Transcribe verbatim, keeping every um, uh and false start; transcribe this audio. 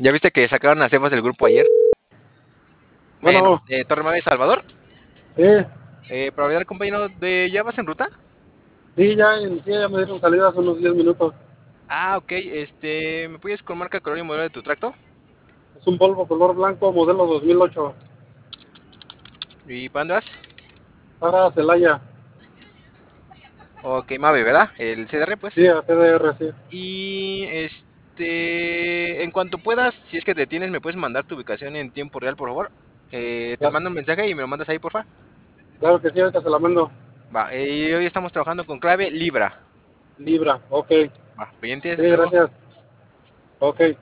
¿Ya viste que sacaron a Sebas del grupo ayer? Bueno, Bueno, eh, Torre Mave Salvador. sí, Eh, para hablar, compañero, de ¿ya vas en ruta? sí, ya inicié, ya me dieron salida hace unos diez minutos. Ah, ok, este, ¿me puedes con marca, color y modelo de tu tracto? Es un Volvo color blanco, modelo dos mil ocho, ¿Y para dónde vas? para Celaya. Ok, Mave, ¿verdad? El C D R, pues. Sí, a T D R, sí. Y, este, en cuanto puedas, si es que te tienes, me puedes mandar tu ubicación en tiempo real, por favor. Eh, te Cla- mando un mensaje y me lo mandas ahí, por favor. Claro que sí, ahorita se la mando. Va, eh, y hoy estamos trabajando con clave Libra. Libra, ok. Va, pendientes, Sí, hasta luego. gracias. Ok.